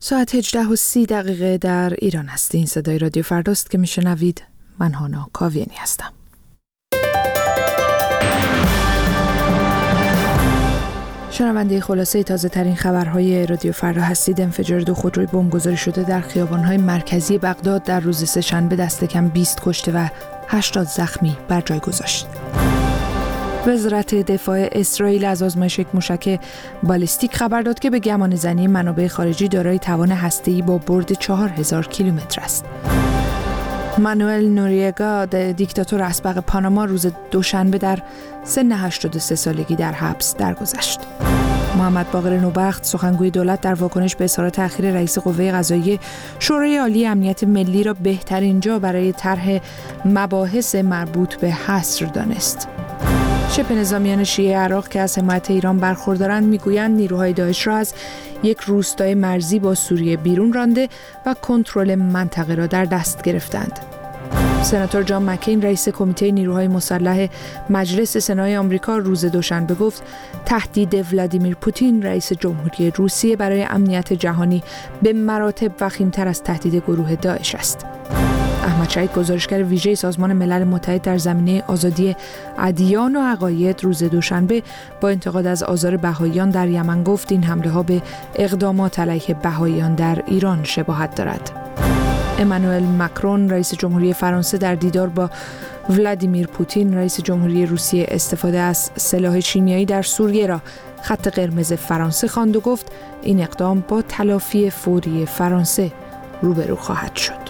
ساعت 18:30 در ایران هست. این صدای رادیو فرداست که میشنوید. من هانا کاویانی هستم. شنونده خلاصه تازه ترین خبرهای رادیو فردا هستید. انفجار 2 خودروی بمبگذاری شده در خیابان‌های مرکزی بغداد در روز سه‌شنبه دست کم 20 کشته و 80 زخمی بر جای گذاشت. وزارت دفاع اسرائیل از آزمایش یک موشک بالستیک خبر داد که به گمانه‌زنی منابع خارجی دارای توان هسته‌ای با برد 4000 کیلومتر است. مانوئل نوریگا، دیکتاتور اسبق پاناما، روز دوشنبه در سن 83 سالگی در حبس درگذشت. محمد باقر نوبخت، سخنگوی دولت، در واکنش به اظهارات اخیر رئیس قوه قضاییه شورای عالی امنیت ملی را بهترین جا برای طرح مباحث مربوط به حصر دانست. شبه نظامیان شیعه عراق که از حمایت ایران برخوردارند میگویند نیروهای داعش را از یک روستای مرزی با سوریه بیرون رانده و کنترل منطقه را در دست گرفتند. سناتور جان مکین، رئیس کمیته نیروهای مسلح مجلس سنای آمریکا، روز دوشنبه گفت تهدید ولادیمیر پوتین رئیس جمهوری روسیه برای امنیت جهانی به مراتب وخیم‌تر از تهدید گروه داعش است. احمد شهید، گزارشگر ویژه سازمان ملل متحد در زمینه آزادی ادیان و عقاید، روز دوشنبه با انتقاد از آزار بهائیان در یمن گفت این حمله‌ها به اقدامات علیه بهائیان در ایران شباهت دارد. امانوئل ماکرون، رئیس جمهوری فرانسه، در دیدار با ولادیمیر پوتین رئیس جمهوری روسیه استفاده از سلاح شیمیایی در سوریه را خط قرمز فرانسه خواند و گفت این اقدام با تلافی فوری فرانسه روبرو خواهد شد.